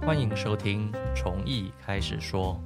欢迎收听从艺开始说。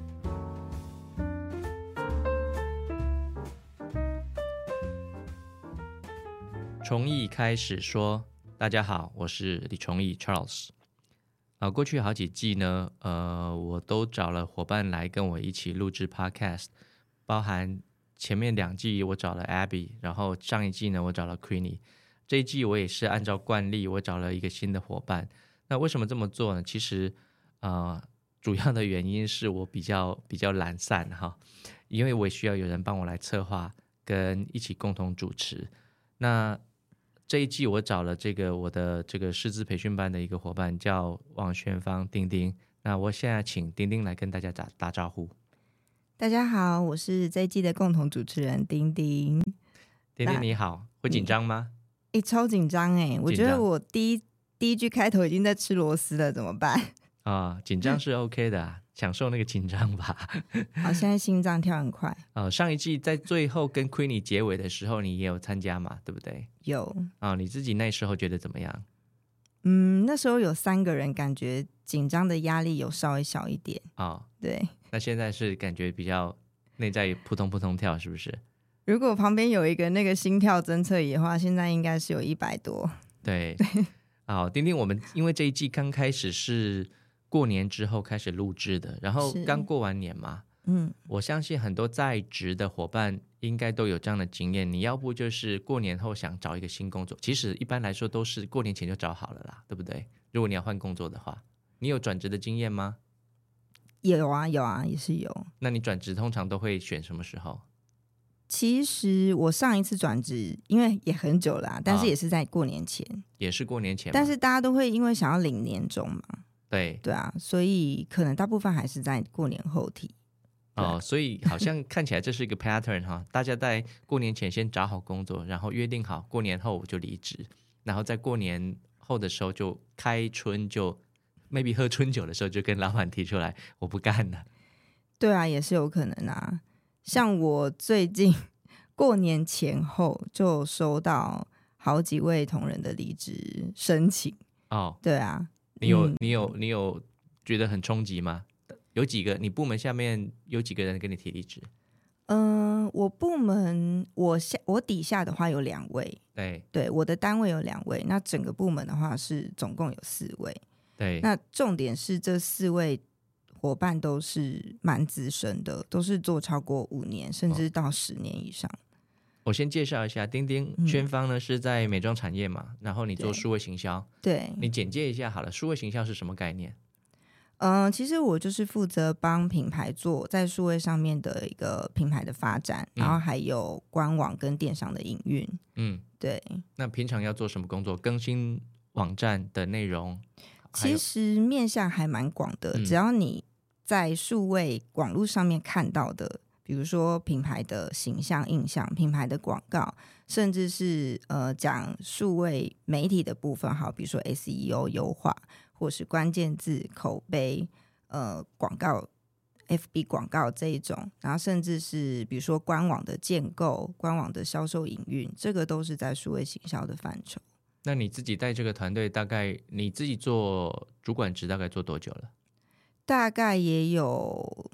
从艺开始说，大家好，我是李崇义 Charles。过去好几季呢，我都找了伙伴来跟我一起录制 Podcast， 包含前面2季我找了 Abby， 然后上一季呢我找了 Queenie， 这一季我也是按照惯例我找了一个新的伙伴。那为什么这么做呢？其实主要的原因是我比较懒散哈，因为我也需要有人帮我来策划跟一起共同主持。那这一季我找了我的这个师资培训班的一个伙伴叫王轩芳丁丁。那我现在请丁丁来跟大家打招呼。 大家好，我是这一季的共同主持人丁丁。 丁丁你好，会紧张吗？ 超紧张我觉得我第一句开头已经在吃螺丝了，怎么办？ 紧张是 OK 的享受那个紧张吧。 好，现在心脏跳很快。 上一季在最后跟 Queenie 结尾的时候你也有参加嘛，对不对？ 有。 你自己那时候觉得怎么样？ 那时候有3个人，感觉紧张的压力有稍微小一点。对。 那现在是感觉比较内在扑通扑通跳，是不是？ 如果旁边有一个那个心跳侦测仪的话，现在应该是有100多。 对。丁丁，我们因为这一季刚开始是过年之后开始录制的，然后刚过完年嘛，我相信很多在职的伙伴应该都有这样的经验。你要不就是过年后想找一个新工作，其实一般来说都是过年前就找好了啦，对不对？如果你要换工作的话，你有转职的经验吗？ 有啊，也是有。 那你转职通常都会选什么时候？ 其实我上一次转职因为也很久了但是也是在过年前。 也是过年前吗？ 但是大家都会因为想要领年终嘛。 对啊，所以可能大部分还是在过年后提。 所以好像看起来这是一个 pattern 哈，大家在过年前先找好工作，然后约定好过年后就离职，然后在过年后的时候就开春，就 maybe 喝春酒的时候就跟老板提出来我不干了。 对啊，也是有可能啊。像我最近过年前后就收到好几位同仁的离职申请。对啊。 你有觉得很冲击吗？有几个，你部门下面有几个人跟你提离职？ 我部门我底下的话有2位。对，我的单位有2位，那整个部门的话是总共有4位。 对， 那重点是这4位伙伴都是蛮资深的，都是做超过5年甚至到10年以上。 我先介绍一下，丁丁轩芳呢是在美妆产业嘛，然后你做数位行销。 对， 你简介一下好了，数位行销是什么概念？ 其实我就是负责帮品牌做在数位上面的一个品牌的发展，然后还有官网跟电商的营运。对。 那平常要做什么工作？更新网站的内容？ 其实面向还蛮广的，只要你在数位网络上面看到的，比如说品牌的形象印象、品牌的广告，甚至是讲数位媒体的部分，好，比如说 SEO 优化，或是关键字口碑广告 FB 广告这一种，然后甚至是比如说官网的建构、官网的销售营运，这个都是在数位行销的范畴。 那你自己带这个团队，大概你自己做主管职大概做多久了？ 大概也有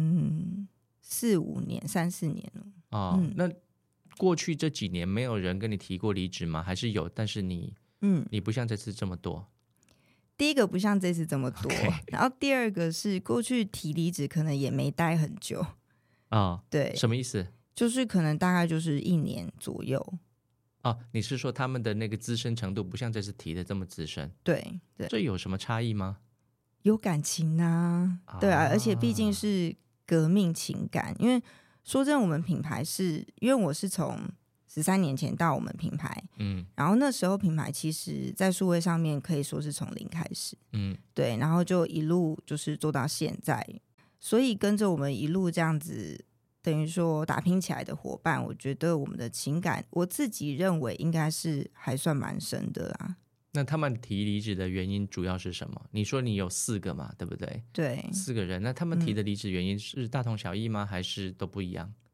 4-5年3-4年了。 那过去这几年没有人跟你提过离职吗？还是有，但是你不像这次这么多？ 第一个不像这次这么多然后第二个是过去提离职可能也没待很久。对。 什么意思？ 就是可能大概就是1年左右。 你是说他们的那个资深程度不像这次提的这么资深？ 对。 这有什么差异吗？ 有感情啊。对啊，而且毕竟是革命情感。因为说真的，我们品牌是因为我是从13年前到我们品牌，然后那时候品牌其实在数位上面可以说是从零开始，对，然后就一路就是做到现在，所以跟着我们一路这样子等于说打拼起来的伙伴，我觉得我们的情感我自己认为应该是还算蛮深的啊。 那他们提离职的原因主要是什么？你说你有4个嘛，对不对？ 对 ，4个人，那他们提的离职原因是大同小异吗？还是都不一样？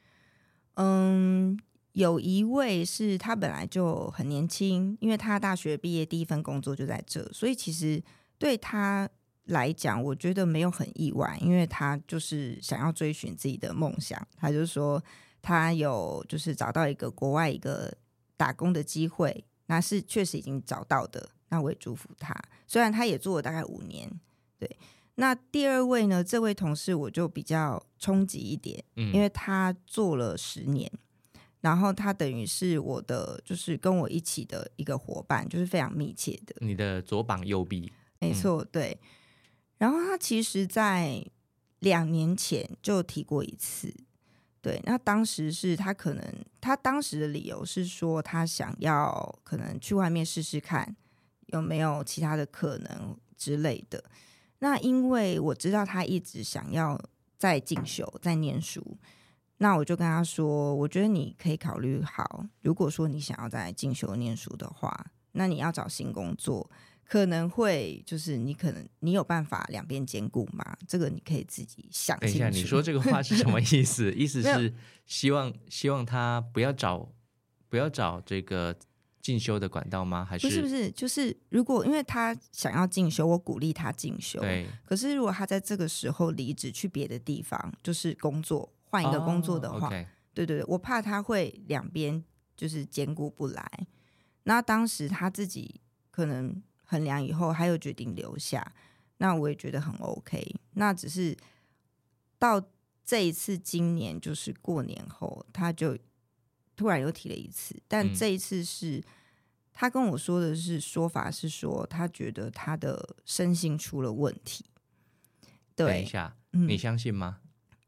有一位是他本来就很年轻，因为他大学毕业第一份工作就在这，所以其实对他来讲，我觉得没有很意外，因为他就是想要追寻自己的梦想。他就说他有就是找到一个国外一个打工的机会，那是确实已经找到的。那我也祝福他，虽然他也做了大概5年。对，那第二位呢，这位同事我就比较冲击一点，因为他做了10年。然后他等于是我的，就是跟我一起的一个伙伴，就是非常密切的。 你的左膀右臂， 没错，对。然后他其实在2年前就提过一次，对。那当时是他当时的理由是说，他想要可能去外面试试看有没有其他的可能之类的。那因为我知道他一直想要在进修，在念书。那我就跟他说，我觉得你可以考虑好，如果说你想要在进修念书的话，那你要找新工作，可能会就是你有办法2边兼顾吗？这个你可以自己想清楚。 等一下，你说这个话是什么意思？意思是希望他不要找这个进修的管道吗？还是不是，就是如果因为他想要进修，我鼓励他进修。 对， 可是如果他在这个时候离职去别的地方，就是工作。换一个工作的话，对，我怕他会2边就是兼顾不来。那当时他自己可能衡量以后，他又决定留下，那我也觉得很 OK。那只是到这一次，今年就是过年后，他就突然又提了一次，但这一次是他跟我说的说法是说，他觉得他的身心出了问题。对， 等一下，你相信吗？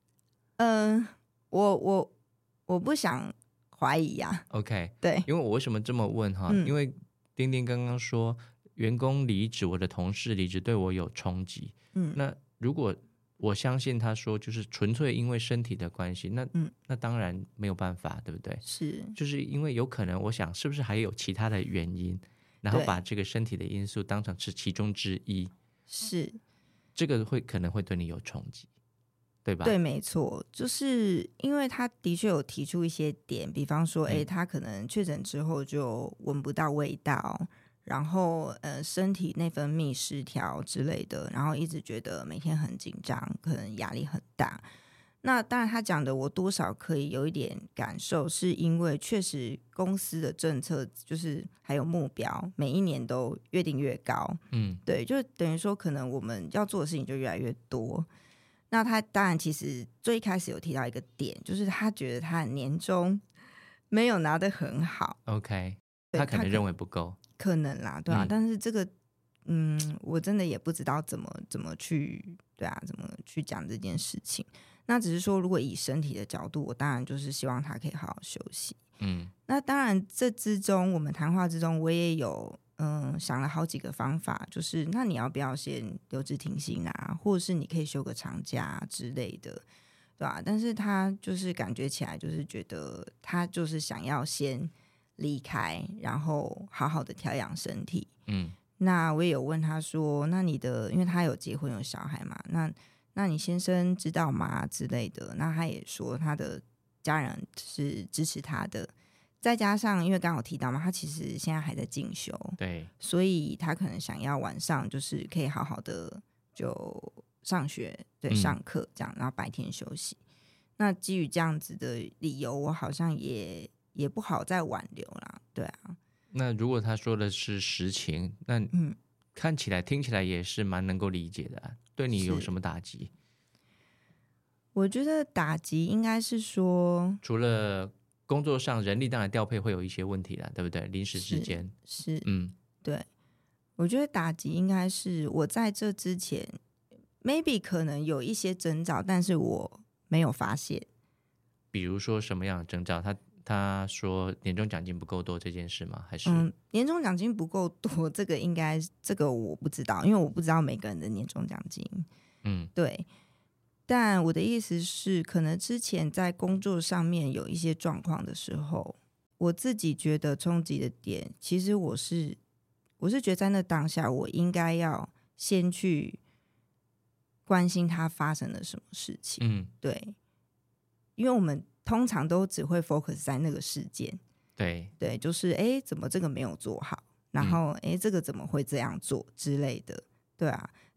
我不想怀疑呀。 OK， 对， 因为我为什么这么问哈？因为丁丁刚刚说员工离职，我的同事离职对我有冲击。那如果我相信他说就是纯粹因为身体的关系，那当然没有办法，对不对？ 是， 就是因为有可能，我想是不是还有其他的原因，然后把这个身体的因素当成是其中之一， 是这个可能会对你有冲击。对吧？ 对，没错，就是因为他的确有提出一些点，比方说，他可能确诊之后就闻不到味道，然后身体内分泌失调之类的，然后一直觉得每天很紧张，可能压力很大。那当然，他讲的我多少可以有一点感受，是因为确实公司的政策就是还有目标，每一年都越定越高。对，就等于说，可能我们要做的事情就越来越多。那他当然其实最开始有提到一个点，就是他觉得他年终没有拿得很好。 OK， 他可能认为不够， 可能啦，对啊。但是这个，我真的也不知道怎么去，对啊，怎么去讲这件事情。那只是说，如果以身体的角度，我当然就是希望他可以好好休息。那当然这之中，我们谈话之中，我也有。想了好几个方法，就是那你要不要先留职停薪啊，或者是你可以休个长假之类的，对吧？但是他就是感觉起来就是觉得他就是想要先离开，然后好好的调养身体。那我也有问他说，那你的，因为他有结婚有小孩嘛，那你先生知道吗之类的？那他也说他的家人是支持他的。再加上，因为刚刚有提到嘛，他其实现在还在进修， 对， 所以他可能想要晚上就是可以好好的就上学，对，上课这样，然后白天休息。那基于这样子的理由，我好像也不好再挽留啦，对啊。 那如果他说的是实情，那看起来听起来也是蛮能够理解的啊。对你有什么打击？ 我觉得打击应该是说， 除了工作上人力当然调配会有一些问题啦，对不对？临时之间是对。我觉得打击应该是我在这之前 maybe 可能有一些征兆，但是我没有发现。 比如说什么样的征兆？他说年终奖金不够多这件事吗？还是年终奖金不够多，这个我不知道，因为我不知道每个人的年终奖金。对。但我的意思是，可能之前在工作上面有一些状况的时候，我自己觉得冲击的点，其实我是觉得在那当下，我应该要先去关心他发生了什么事情。对，因为我们通常都只会 focus 在那个事件。对，就是怎么这个没有做好，然后这个怎么会这样做之类的。对啊，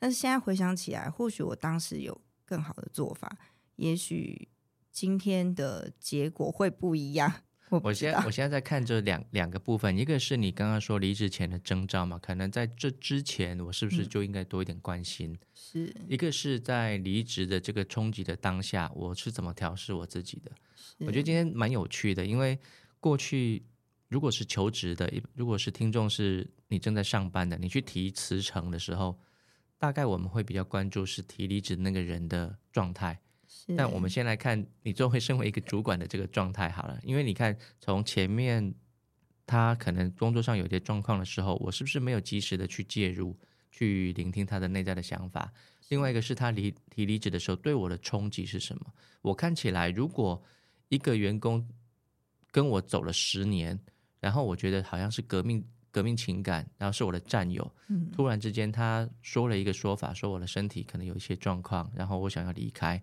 但是现在回想起来，或许我当时有更好的做法，也许今天的结果会不一样。 我现在在看这两个部分，一个是你刚刚说离职前的征兆嘛，可能在这之前我是不是就应该多一点关心， 是一个是在离职的这个冲击的当下，我是怎么调试我自己的。我觉得今天蛮有趣的，因为过去如果是求职的，如果是听众是你正在上班的，你去提辞呈的时候，大概我们会比较关注是提离职那个人的状态。但我们先来看你作为身为一个主管的这个状态好了，因为你看从前面他可能工作上有些状况的时候，我是不是没有及时的去介入，去聆听他的内在的想法？另外一个是他提离职的时候对我的冲击是什么？我看起来如果一个员工跟我走了10年，然后我觉得好像是革命情感，然后是我的战友，突然之间他说了一个说法，说我的身体可能有一些状况，然后我想要离开。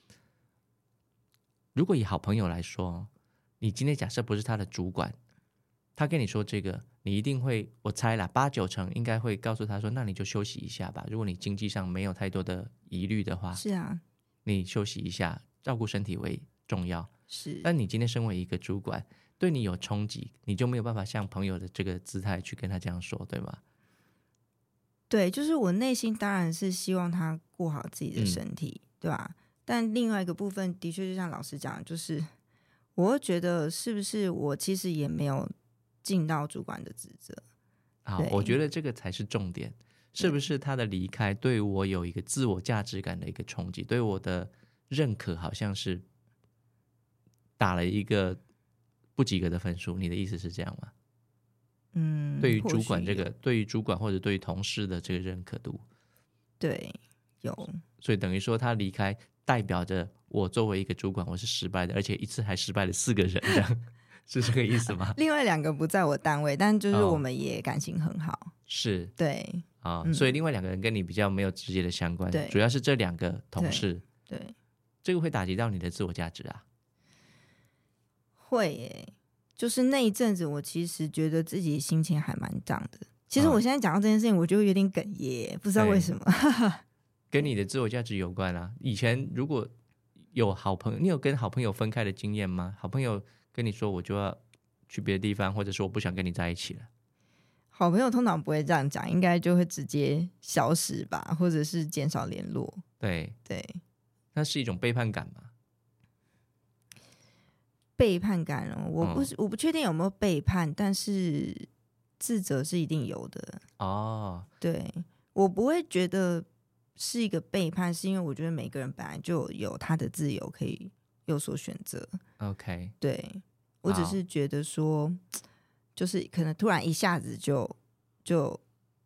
如果以好朋友来说，你今天假设不是他的主管，他跟你说这个，你一定会，我猜啦，8、9成应该会告诉他说，那你就休息一下吧。如果你经济上没有太多的疑虑的话， 是啊， 你休息一下，照顾身体为重要。 是， 但你今天身为一个主管，对你有冲击，你就没有办法像朋友的这个姿态去跟他这样说，对吗？ 对，就是我内心当然是希望他顾好自己的身体，对吧？但另外一个部分的确就像老师讲的，就是我会觉得是不是我其实也没有尽到主管的职责。 好，我觉得这个才是重点，是不是他的离开对我有一个自我价值感的一个冲击，对我的认可好像是打了一个不及格的分数，你的意思是这样吗？对于主管对于主管或者对于同事的这个认可度， 对，有， 所以等于说他离开代表着我作为一个主管我是失败的，而且一次还失败了4个人，这样是这个意思吗？ 另外2个不在我单位，但就是我们也感情很好， 是， 对所以另外2个人跟你比较没有直接的相关，主要是这2个同事， 对， 这个会打击到你的自我价值啊？ 会耶，就是那一阵子我其实觉得自己心情还蛮down的。其实我现在讲到这件事情，我就有点哽咽，不知道为什么。 跟你的自我价值有关啊。以前如果有好朋友，你有跟好朋友分开的经验吗？好朋友跟你说我就要去别的地方，或者说我不想跟你在一起了。 好朋友通常不会这样讲，应该就会直接消失吧，或者是减少联络。 对，那是一种背叛感吗？ 背叛感哦，我不确定有没有背叛，但是自责是一定有的。对，我不会觉得是一个背叛，是因为我觉得每个人本来就有他的自由可以有所选择。 OK， 对，我只是觉得说，就是可能突然一下子就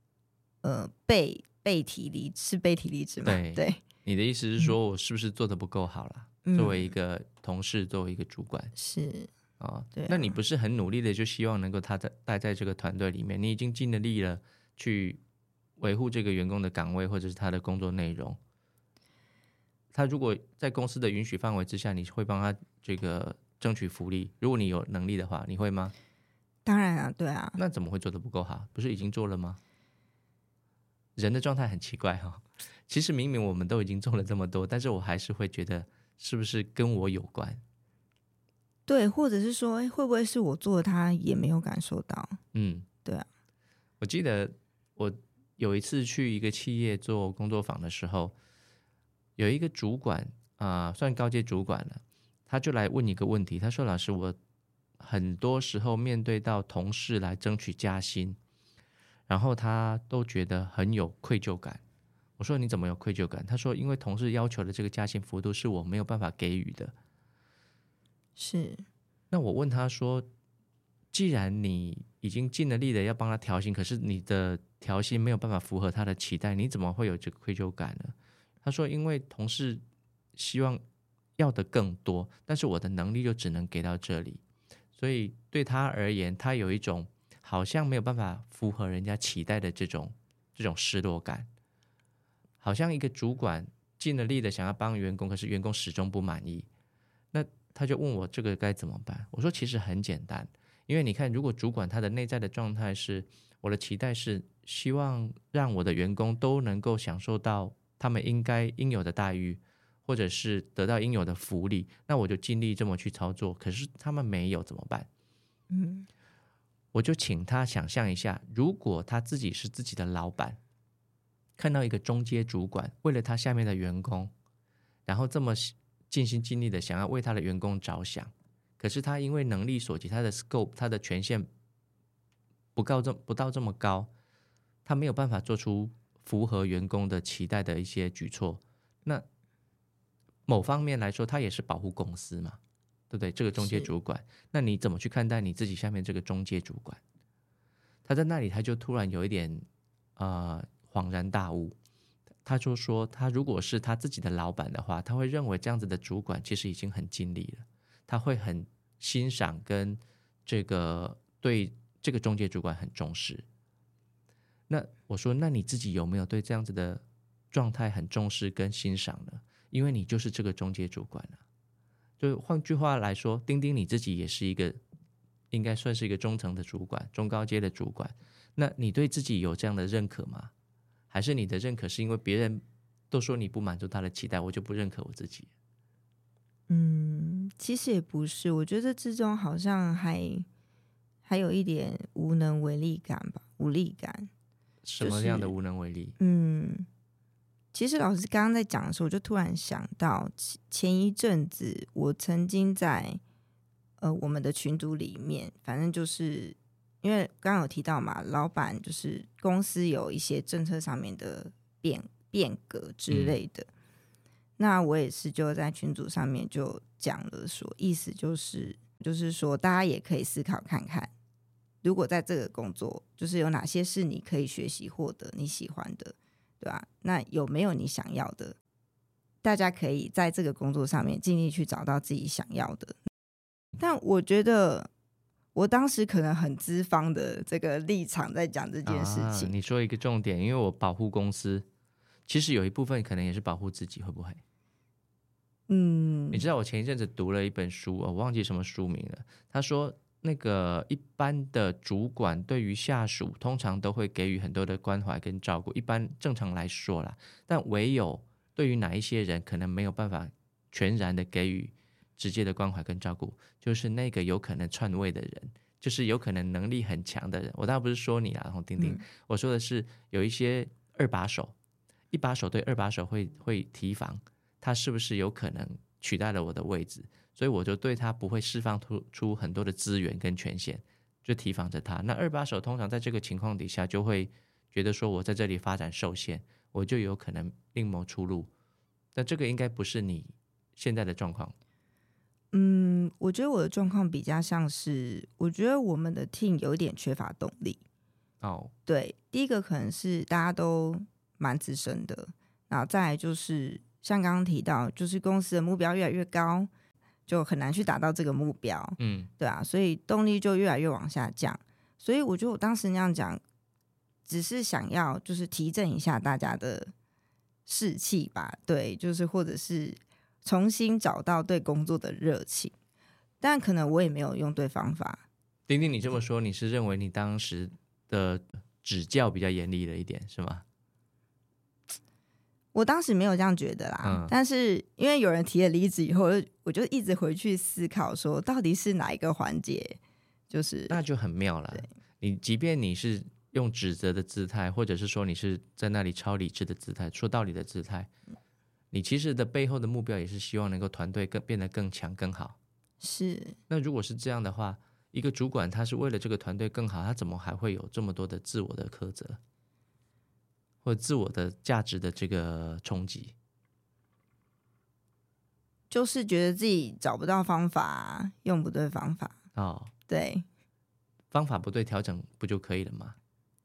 被提离职嘛？对， 你的意思是说我是不是做得不够好啦？作为一个同事，作为一个主管， 是对啊。 那你不是很努力的就希望能够他待在这个团队里面，你已经尽了力了去维护这个员工的岗位或者是他的工作内容，他如果在公司的允许范围之下，你会帮他这个争取福利，如果你有能力的话，你会吗？ 当然啊，对啊。 那怎么会做得不够好？不是已经做了吗？人的状态很奇怪其实明明我们都已经做了这么多，但是我还是会觉得是不是跟我有关？ 对，或者是说会不会是我做的他也没有感受到？对啊。 我记得我有一次去一个企业做工作坊的时候，有一个主管算高阶主管了，他就来问一个问题，他说：“老师，我很多时候面对到同事来争取加薪，然后他都觉得很有愧疚感。”我说：“你怎么有愧疚感？”他说：“因为同事要求的这个加薪幅度是我没有办法给予的。” 是。 那我问他说：“既然你已经尽了力的要帮他调薪，可是你的调薪没有办法符合他的期待，你怎么会有这个愧疚感呢？”他说：“因为同事希望要的更多，但是我的能力就只能给到这里，所以对他而言，他有一种好像没有办法符合人家期待的这种失落感，好像一个主管尽了力的想要帮员工，可是员工始终不满意。那他就问我这个该怎么办？我说其实很简单，因为你看，如果主管他的内在的状态是我的期待是希望让我的员工都能够享受到他们应有的待遇，或者是得到应有的福利，那我就尽力这么去操作。可是他们没有怎么办？我就请他想象一下，如果他自己是自己的老板，看到一个中阶主管为了他下面的员工，然后这么尽心尽力的想要为他的员工着想，可是他因为能力所及，他的 scope 他的权限不到这么高，他没有办法做出符合员工的期待的一些举措。那某方面来说，他也是保护公司嘛，对不对？这个中阶主管，那你怎么去看待你自己下面这个中阶主管？他在那里他就突然有一点恍然大悟，他就说他如果是他自己的老板的话，他会认为这样子的主管其实已经很尽力了，他会很欣赏跟对这个中介主管很重视。那我说，那你自己有没有对这样子的状态很重视跟欣赏呢？因为你就是这个中介主管啊。就换句话来说，丁丁你自己也是一个应该算是一个中层的主管，中高阶的主管。那你对自己有这样的认可吗？还是你的认可是因为别人都说你不满足他的期待，我就不认可我自己？ 其实也不是，我觉得之中好像还有一点无能为力感吧，无力感。 什么样的无能为力？ 其实老师刚刚在讲的时候，我就突然想到前一阵子我曾经在我们的群组里面，反正就是因为刚刚有提到嘛，老板就是公司有一些政策上面的变革之类的，那我也是就在群组上面就讲了说，意思就是说大家也可以思考看看，如果在这个工作就是有哪些是你可以学习获得你喜欢的，对吧？那有没有你想要的？大家可以在这个工作上面尽力去找到自己想要的。但我觉得我当时可能很资方的这个立场在讲这件事情。 你说一个重点，因为我保护公司，其实有一部分可能也是保护自己，会不会？你知道我前一阵子读了一本书，我忘记什么书名了。他说，那个一般的主管对于下属通常都会给予很多的关怀跟照顾，一般正常来说啦，但唯有对于哪一些人可能没有办法全然的给予直接的关怀跟照顾，就是那个有可能篡位的人，就是有可能能力很强的人。我当然不是说你啦，洪丁丁，我说的是有一些二把手，一把手对二把手会提防他是不是有可能取代了我的位置，所以我就对他不会释放出很多的资源跟权限，就提防着他。那二把手通常在这个情况底下就会觉得说，我在这里发展受限，我就有可能另谋出路。但这个应该不是你现在的状况。 我觉得我的状况比较像是，我觉得我们的 team 有点缺乏动力。对，第一个可能是大家都蛮资深的，然后再来就是像刚刚提到，就是公司的目标越来越高，就很难去达到这个目标。对啊，所以动力就越来越往下降。所以我觉得我当时那样讲，只是想要就是提振一下大家的士气吧。对，就是或者是重新找到对工作的热情，但可能我也没有用对方法。 丁丁，你这么说，你是认为你当时的指教比较严厉了一点，是吗？ 我当时没有这样觉得啦，但是因为有人提了离职以后，我就一直回去思考说，到底是哪一个环节，就是那就很妙了。你即便你是用指责的姿态，或者是说你是在那里超理智的姿态，说道理的姿态，你其实的背后的目标也是希望能够团队变得更强更好。 是。 那如果是这样的话，一个主管他是为了这个团队更好，他怎么还会有这么多的自我的苛责，或者自我的价值的这个冲击？ 就是觉得自己找不到方法，用不对方法。对， 方法不对，调整不就可以了吗？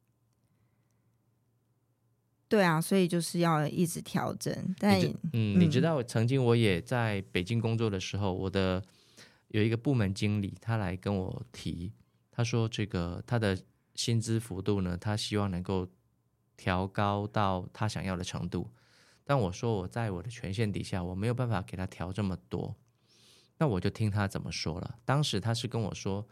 对啊，所以就是要一直调整。但你知道曾经我也在北京工作的时候，我的有一个部门经理，他来跟我提，他说这个他的薪资幅度呢，他希望能够调高到他想要的程度，但我说我在我的权限底下，我没有办法给他调这么多。那我就听他怎么说了。当时他是跟我说，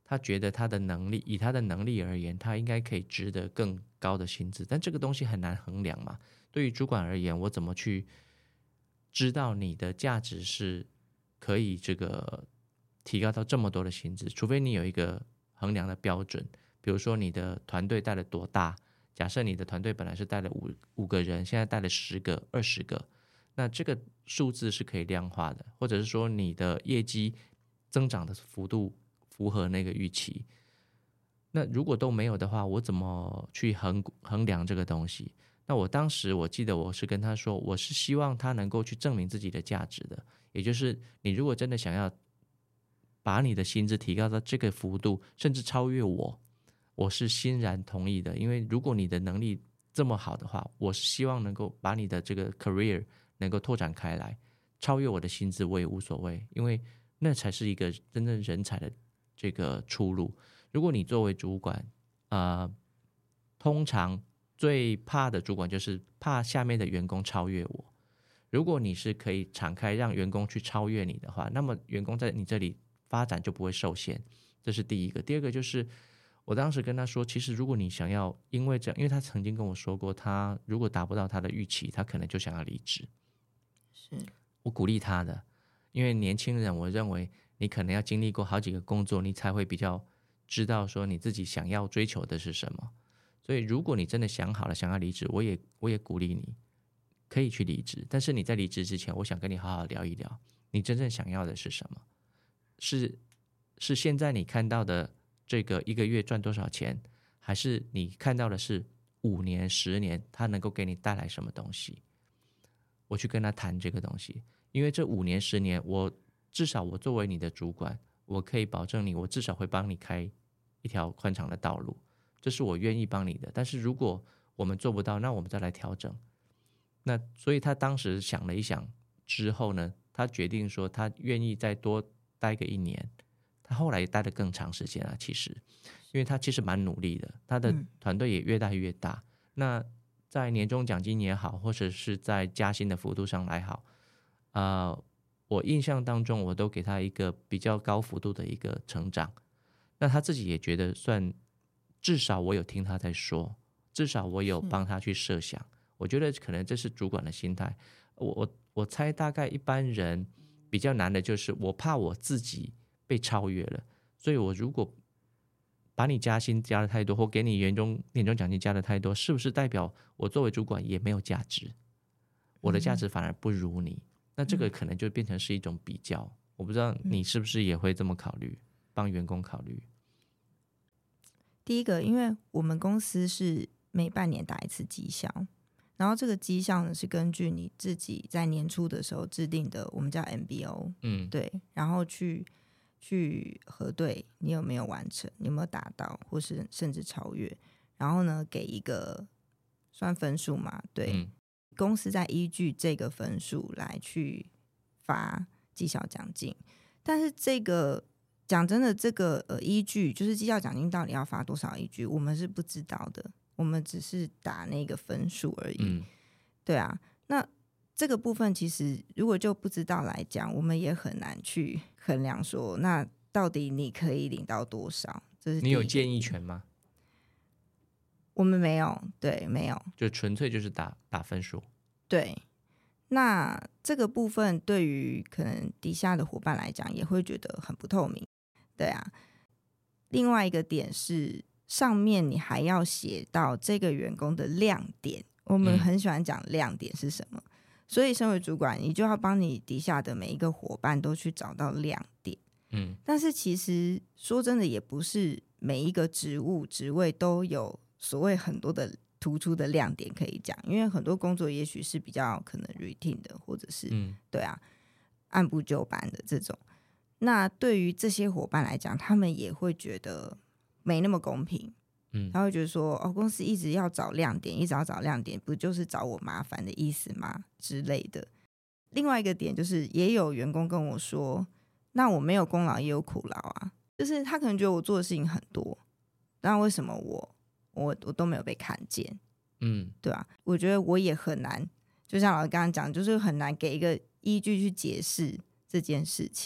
他觉得他的能力，以他的能力而言，他应该可以值得更高的薪资，但这个东西很难衡量嘛。对于主管而言，我怎么去知道你的价值是可以这个提高到这么多的薪资？除非你有一个衡量的标准，比如说你的团队带了多大，假设你的团队本来是带了五个人，现在带了10个、20个，那这个数字是可以量化的，或者是说你的业绩增长的幅度符合那个预期。那如果都没有的话，我怎么去衡量这个东西？那我当时我记得我是跟他说，我是希望他能够去证明自己的价值的，也就是你如果真的想要把你的薪资提高到这个幅度，甚至超越我是欣然同意的。因为如果你的能力这么好的话，我是希望能够把你的这个 career 能够拓展开来，超越我的薪资我也无所谓，因为那才是一个真正人才的这个出路。如果你作为主管，通常最怕的主管就是怕下面的员工超越我。如果你是可以敞开让员工去超越你的话，那么员工在你这里发展就不会受限，这是第一个。第二个就是我当时跟他说，其实如果你想要因为这样，因为他曾经跟我说过，他如果达不到他的预期，他可能就想要离职。 是我鼓励他的，因为年轻人，我认为你可能要经历过好几个工作，你才会比较知道说你自己想要追求的是什么。所以如果你真的想好了想要离职，我也鼓励你可以去离职。但是你在离职之前，我想跟你好好聊一聊，你真正想要的是什么？是现在你看到的这个一个月赚多少钱，还是你看到的是5年、10年，它能够给你带来什么东西？我去跟他谈这个东西，因为这5年、10年，至少我作为你的主管，我可以保证你，我至少会帮你开一条宽敞的道路，这是我愿意帮你的。但是如果我们做不到，那我们再来调整。那所以他当时想了一想之后呢，他决定说他愿意再多待个1年。他后来待得更长时间啊，其实，因为他其实蛮努力的，他的团队也越带越大。那在年终奖金也好，或者是在加薪的幅度上来好，我印象当中我都给他一个比较高幅度的一个成长。那他自己也觉得至少我有听他在说，至少我有帮他去设想。我觉得可能这是主管的心态。我猜大概一般人比较难的就是我怕我自己被超越了，所以我如果把你加薪加的太多，或给你年终奖金加的太多，是不是代表我作为主管也没有价值？我的价值反而不如你，那这个可能就变成是一种比较。我不知道你是不是也会这么考虑，帮员工考虑。 第一个，因为我们公司是每半年打一次绩效，然后这个绩效呢是根据你自己在年初的时候制定的，我们叫 MBO，对，然后去核对你有没有完成，你有没有达到，或是甚至超越，然后呢给一个算分数嘛，对，公司在依据这个分数来去发绩效奖金。但是这个讲真的，这个依据就是绩效奖金到底要发多少依据，我们是不知道的，我们只是打那个分数而已。对啊，那这个部分其实如果就不知道来讲，我们也很难去衡量说，那到底你可以领到多少？这是你有建议权吗？ 我们没有，对，没有， 就纯粹就是打分数。 对，那这个部分对于可能底下的伙伴来讲，也会觉得很不透明。对啊，另外一个点是，上面你还要写到这个员工的亮点。我们很喜欢讲亮点是什么，所以身为主管，你就要帮你底下的每一个伙伴都去找到亮点。但是其实说真的，也不是每一个职位都有所谓很多的突出的亮点可以讲，因为很多工作也许是比较可能 routine 的，或者是对啊按部就班的这种。那对于这些伙伴来讲，他们也会觉得没那么公平。他会觉得说，哦，公司一直要找亮点，一直要找亮点，不就是找我麻烦的意思吗？之类的。另外一个点就是，也有员工跟我说，那我没有功劳也有苦劳啊，就是他可能觉得我做的事情很多，那为什么我都没有被看见？对啊，我觉得我也很难，就像老师刚刚讲，就是很难给一个依据去解释这件事情。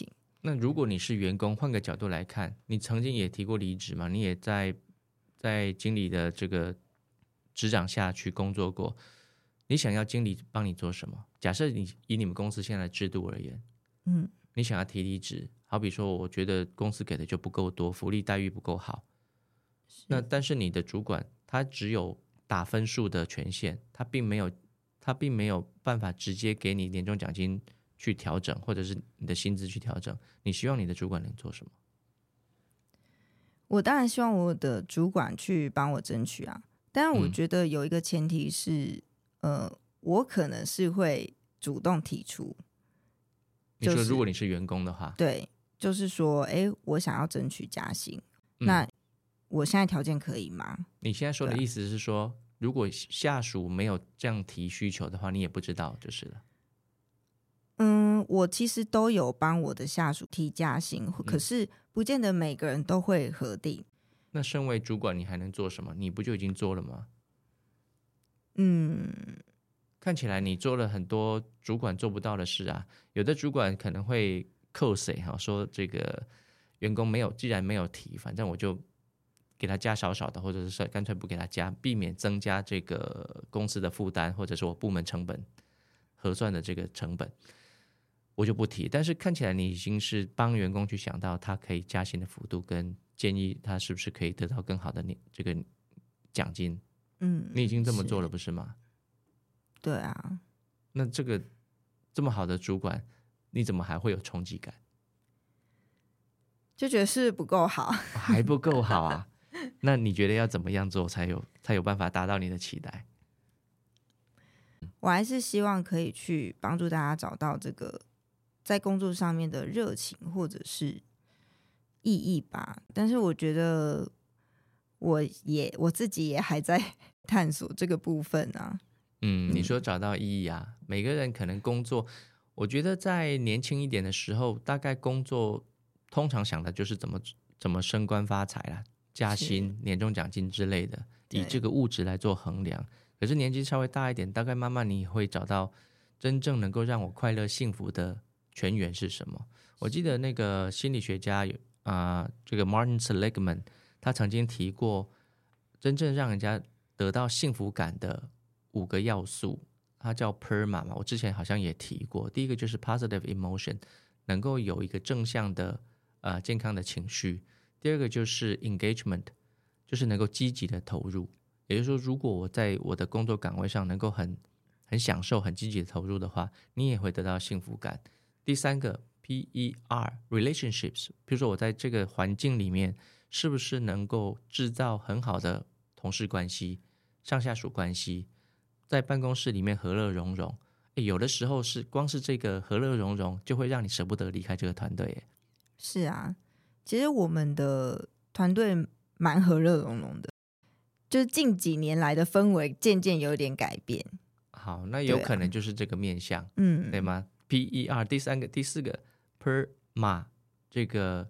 那如果你是员工，换个角度来看，你曾经也提过离职嘛，你也在经理的这个执掌下去工作过，你想要经理帮你做什么？假设以你们公司现在的制度而言，你想要提离职，好比说我觉得公司给的就不够多，福利待遇不够好，那但是你的主管他只有打分数的权限，他并没有办法直接给你年终奖金去调整，或者是你的薪资去调整，你希望你的主管能做什么？ 我当然希望我的主管去帮我争取啊，但是我觉得有一个前提是，我可能是会主动提出。 你说如果你是员工的话， 对，就是说，我想要争取加薪，那我现在条件可以吗？ 你现在说的意思是说，如果下属没有这样提需求的话，你也不知道就是了。 我其实都有帮我的下属提加薪，可是不见得每个人都会核定。 那身为主管，你还能做什么？你不就已经做了吗？看起来你做了很多主管做不到的事啊。有的主管可能会扣谁哈，说这个员工既然没有提，反正我就给他加少少的，或者是干脆不给他加，避免增加这个公司的负担，或者是我部门成本核算的这个成本，我就不提。但是看起来你已经是帮员工去想到他可以加薪的幅度，跟建议他是不是可以得到更好的这个奖金。你已经这么做了，不是吗？ 对啊。 那这么好的主管，你怎么还会有冲击感？ 就觉得是不够好， 还不够好啊？那你觉得要怎么样做才有办法达到你的期待？ 我还是希望可以去帮助大家找到这个在工作上面的热情或者是意义吧。但是我觉得我自己也还在探索这个部分啊。 你说找到意义啊，每个人可能工作，我觉得在年轻一点的时候，大概工作通常想的就是怎么升官发财啦，加薪、年终奖金之类的，以这个物质来做衡量。可是年纪稍微大一点，大概慢慢你会找到真正能够让我快乐幸福的泉源是什么。我记得那个心理学家这个 Martin Seligman 他曾经提过，真正让人家得到幸福感的5个要素，它叫 PERMA 嘛，我之前好像也提过。第一个就是 positive emotion， 能够有一个正向的健康的情绪。第二个就是 engagement， 就是能够积极的投入。也就是说，如果我在我的工作岗位上能够很享受、很积极的投入的话，你也会得到幸福感。第三个 PER relationships， 比如说我在这个环境里面是不是能够制造很好的同事关系、上下属关系，在办公室里面和乐融融。有的时候是光是这个和乐融融就会让你舍不得离开这个团队耶。 是啊，其实我们的团队蛮和乐融融的，就是近几年来的氛围渐渐有点改变。 好，那有可能就是这个面向，对吗？ PER 第四个 PERMA 这个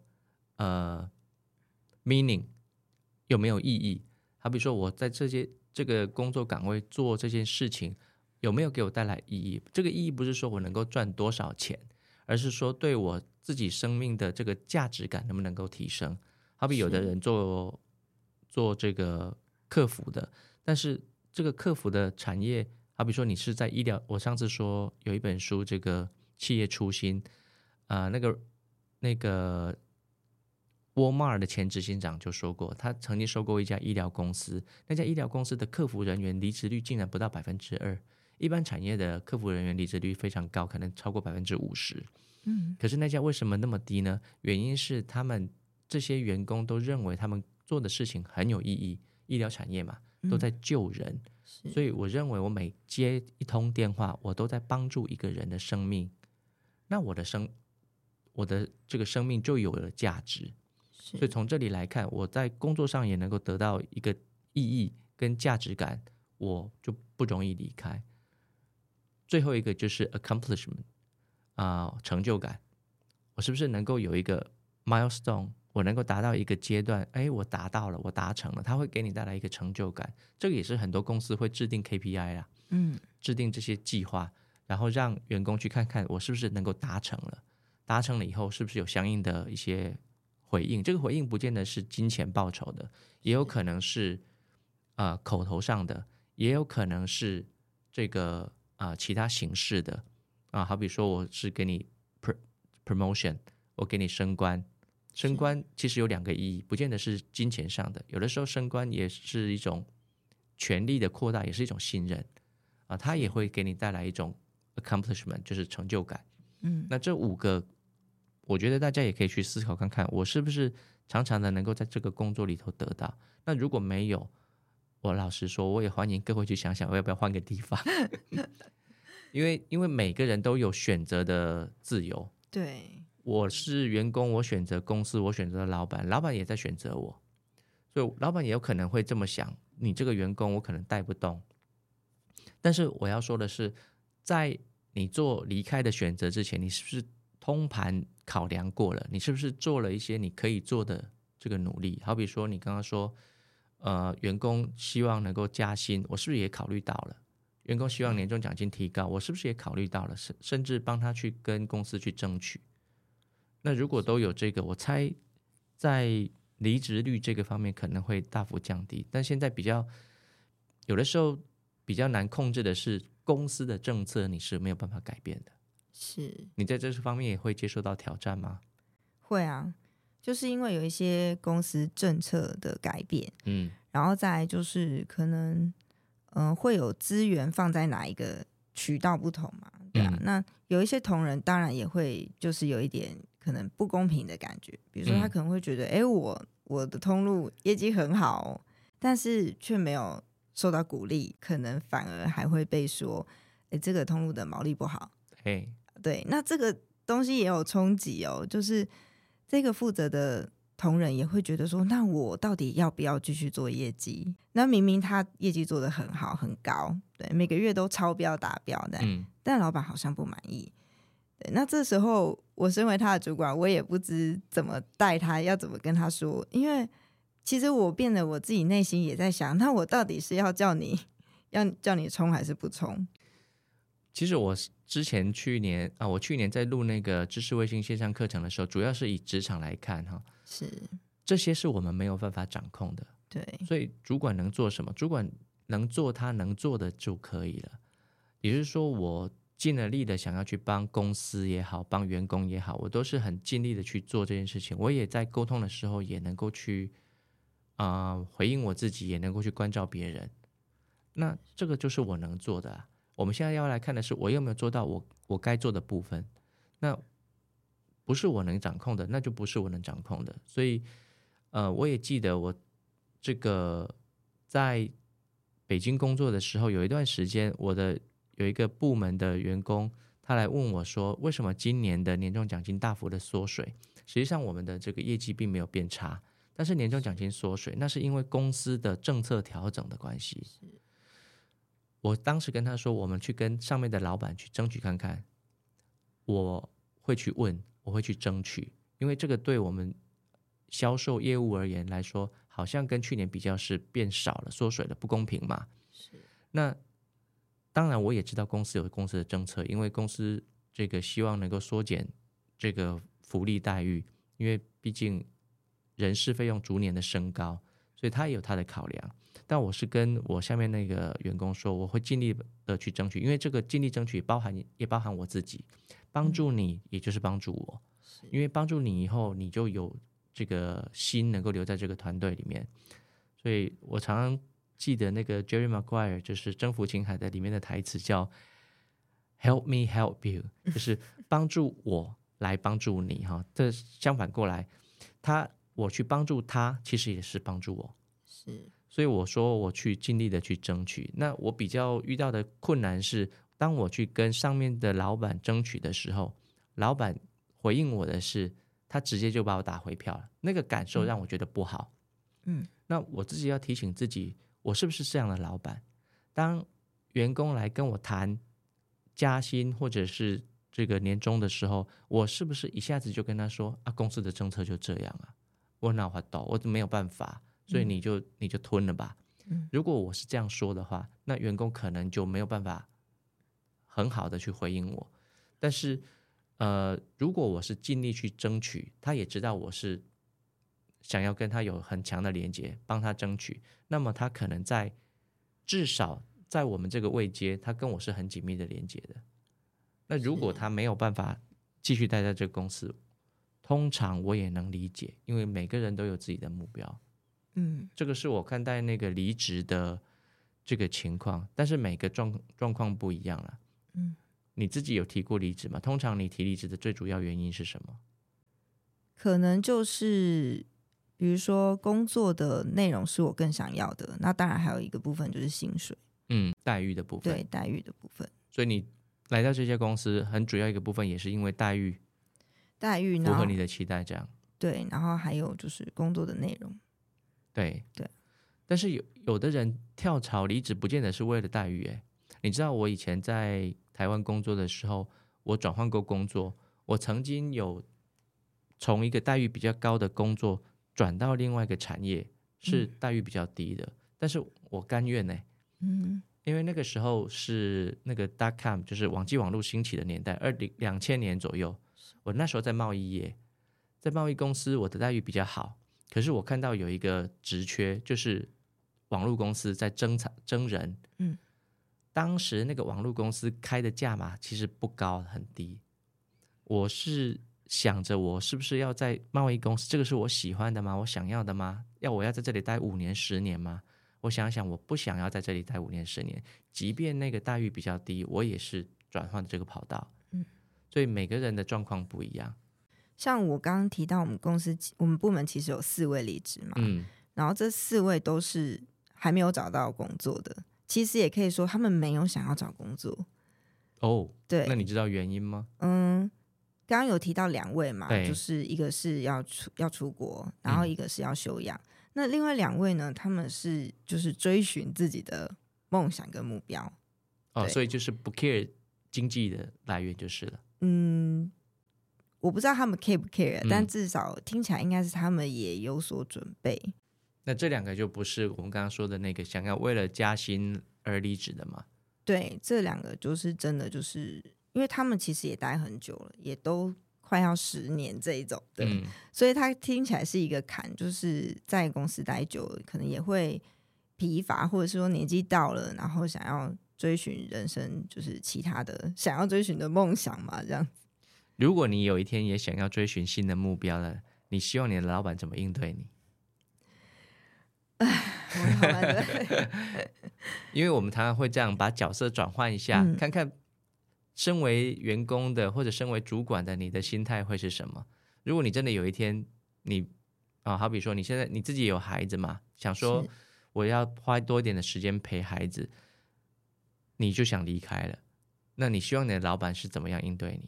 meaning 有没有意义？好比说我在这个工作岗位做这件事情有没有给我带来意义？这个意义不是说我能够赚多少钱，而是说对我自己生命的这个价值感能不能够提升。好比有的人做这个客服的，但是这个客服的产业，好比说你是在医疗，我上次说有一本书，这个企业初心，那个沃尔玛的前执行长就说过，他曾经收购一家医疗公司，那家医疗公司的客服人员离职率竟然不到2%，一般产业的客服人员离职率非常高，可能超过50%。可是那家为什么那么低呢？原因是他们这些员工都认为他们做的事情很有意义，医疗产业嘛，都在救人，所以我认为我每接一通电话，我都在帮助一个人的生命，那我的这个生命就有了价值。所以从这里来看，我在工作上也能够得到一个意义跟价值感，我就不容易离开。最后一个就是 accomplishment，成就感，我是不是能够有一个 milestone， 我能够达到一个阶段，我达到了，我达成了，它会给你带来一个成就感。这个也是很多公司会制定 KPI 啦，制定这些计划，然后让员工去看看我是不是能够达成了。 达成了以后，是不是有相应的一些回应？这个回应不见得是金钱报酬的，也有可能是口头上的，也有可能是这个其他形式的好比说我是给你 promotion， 我给你升官。升官其实有2个意义，不见得是金钱上的，有的时候升官也是一种权力的扩大，也是一种信任它也会给你带来一种 accomplishment， 就是成就感。那这5个我觉得大家也可以去思考看看，我是不是常常的能够在这个工作里头得到。那如果没有，我老实说我也欢迎各位去想想我要不要换个地方因为每个人都有选择的自由。 对， 我是员工，我选择公司，我选择老板，老板也在选择我，所以老板也有可能会这么想，你这个员工我可能带不动。但是我要说的是，在你做离开的选择之前，你是不是通盘考量过了？你是不是做了一些你可以做的这个努力？好比说你刚刚说员工希望能够加薪，我是不是也考虑到了？员工希望年终奖金提高，我是不是也考虑到了？甚至帮他去跟公司去争取。那如果都有这个，我猜在离职率这个方面可能会大幅降低。但现在有的时候比较难控制的是公司的政策，你是没有办法改变的。 是你在这方面也会接受到挑战吗？ 会啊，就是因为有一些公司政策的改变，然后再来就是可能会有资源放在哪一个渠道不同嘛，对啊。那有一些同仁当然也会就是有一点可能不公平的感觉，比如说他可能会觉得我的通路业绩很好但是却没有受到鼓励，可能反而还会被说这个通路的毛利不好。对，那这个东西也有冲击就是这个负责的同仁也会觉得说，那我到底要不要继续做业绩？那明明他业绩做得很好很高，对，每个月都超标达标的，但老板好像不满意。对，那这时候我身为他的主管，我也不知怎么带他，要怎么跟他说，因为其实我变得我自己内心也在想，那我到底是要叫你冲还是不冲？ 其实我去年在录那个知识卫星线上课程的时候，主要是以职场来看是这些是我们没有办法掌控的。 对， 所以主管能做什么？主管能做他能做的就可以了。也就是说，我尽了力的想要去帮公司也好，帮员工也好，我都是很尽力的去做这件事情。我也在沟通的时候也能够去回应我自己，也能够去关照别人。那这个就是我能做的我们现在要来看的是我有没有做到我该做的部分。那不是我能掌控的，那就不是我能掌控的。所以我也记得我这个在北京工作的时候，有一段时间有一个部门的员工他来问我说，为什么今年的年终奖金大幅的缩水？实际上我们的这个业绩并没有变差，但是年终奖金缩水，那是因为公司的政策调整的关系。我当时跟他说，我们去跟上面的老板去争取看看，我会去问，我会去争取，因为这个对我们销售业务而言来说，好像跟去年比较是变少了，缩水了，不公平嘛。那当然我也知道公司有公司的政策，因为公司这个希望能够缩减这个福利待遇，因为毕竟人事费用逐年的升高，所以他也有他的考量。但我是跟我下面那个员工说，我会尽力的去争取，因为这个尽力争取也包含我自己，帮助你也就是帮助我，因为帮助你以后你就有这个心能够留在这个团队里面。所以我常常记得那个 Jerry Maguire 就是征服情海的里面的台词叫 Help me help you， 就是帮助我来帮助你这相反过来，我去帮助他其实也是帮助我。所以我说我去尽力的去争取。那我比较遇到的困难是，当我去跟上面的老板争取的时候，老板回应我的是他直接就把我打回票了，那个感受让我觉得不好。那我自己要提醒自己，我是不是这样的老板？当员工来跟我谈加薪或者是这个年终的时候，我是不是一下子就跟他说公司的政策就这样我哪法度，我没有办法，所以你就吞了吧。如果我是这样说的话，那员工可能就没有办法很好的去回应我。但是如果我是尽力去争取，他也知道我是想要跟他有很强的连接，帮他争取，那么他可能至少在我们这个位阶，他跟我是很紧密的连接的。那如果他没有办法继续待在这个公司，通常我也能理解，因为每个人都有自己的目标。这个是我看待那个离职的这个情况，但是每个状况不一样啦。你自己有提过离职吗？通常你提离职的最主要原因是什么？ 可能就是比如说工作的内容是我更想要的，那当然还有一个部分就是薪水， 待遇的部分。 对，待遇的部分。 所以你来到这家公司很主要一个部分也是因为待遇符合你的期待，这样。 对，然后还有就是工作的内容。 对。 对。 但是有的人跳槽离职不见得是为了待遇。你知道我以前在台湾工作的时候，我转换过工作，我曾经有从一个待遇比较高的工作转到另外一个产业，是待遇比较低的，但是我甘愿。因为那个时候是那个 .com 就是网际网络兴起的年代，2000年左右，我那时候在贸易业，在贸易公司我的待遇比较好，可是我看到有一个职缺，就是网络公司在征人。当时那个网络公司开的价码其实不高，很低。我是想着我是不是要在贸易公司，这个是我喜欢的吗？我想要的吗？我要在这里待5年10年吗？我想想，我不想要在这里待5年10年，即便那个待遇比较低，我也是转换这个跑道。所以每个人的状况不一样。 像我刚刚提到我们部门其实有4位离职嘛，然后这4位都是还没有找到工作的，其实也可以说他们没有想要找工作。对。 那你知道原因吗？ 刚刚有提到2位嘛，就是一个是要出国，然后一个是要休养。那另外2位呢，他们是就是追寻自己的梦想跟目标。 所以就是不 care 经济的来源就是了。 我不知道他们 care 不 care，但至少听起来应该是他们也有所准备。 那这2个就不是我们刚刚说的那个想要为了加薪而离职的吗？ 对，这2个就是真的就是因为他们其实也待很久了，也都快要10年这一种的，所以他听起来是一个坎，就是在公司待久了可能也会疲乏，或者是说年纪到了，然后想要追寻人生就是其他的想要追寻的梦想嘛，这样子。 如果你有一天也想要追寻新的目标了，你希望你的老板怎么应对你？因为我们常常会这样把角色转换一下，看看身为员工的或者身为主管的你的心态会是什么。如果你真的有一天你好比说你现在你自己有孩子嘛，想说我要花多一点的时间陪孩子，你就想离开了，那你希望你的老板是怎么样应对你？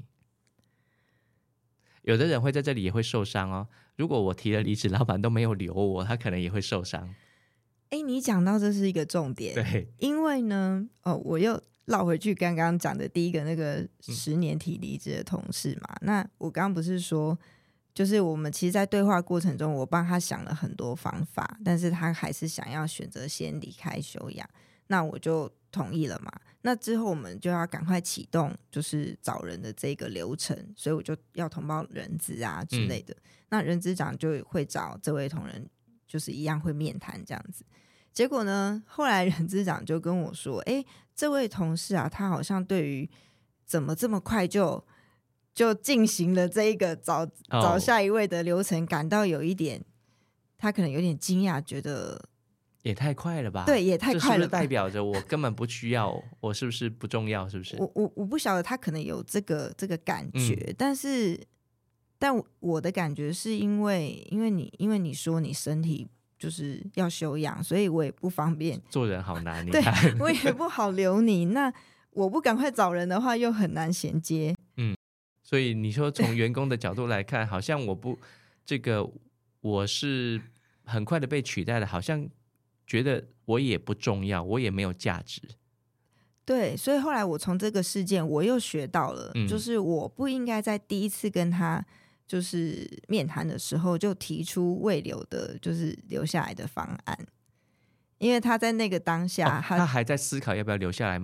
有的人会在这里也会受伤。如果我提了离职，老板都没有留我，他可能也会受伤。 你讲到这是一个重点。 对， 因为呢我又绕回去刚刚讲的第一个那个10年提离职的同事嘛，那我刚刚不是说就是我们其实在对话过程中我帮他想了很多方法，但是他还是想要选择先离开休养，那我就同意了嘛。那之后我们就要赶快启动就是找人的这个流程，所以我就要通报人资啊之类的，那人资长就会找这位同仁，就是一样会面谈这样子。结果呢，后来人资长就跟我说，这位同事啊，他好像对于怎么这么快就进行了这一个找下一位的流程感到有一点，他可能有点惊讶，觉得也太快了吧？ 对，也太快了吧，这是不是代表着我根本不需要我是不是不重要？是不是？ 我不晓得他可能有这个感觉，但我的感觉是因为你说你身体就是要休养，所以我也不方便。 做人好难， 对，我也不好留你。那我不赶快找人的话，又很难衔接。 所以你说从员工的角度来看，好像我是很快的被取代了，好像觉得我也不重要，我也没有价值。 对，所以后来我从这个事件我又学到了，就是我不应该在第一次跟他就是面谈的时候就提出未留的就是留下来的方案，因为他在那个当下他还在思考要不要留下来吗？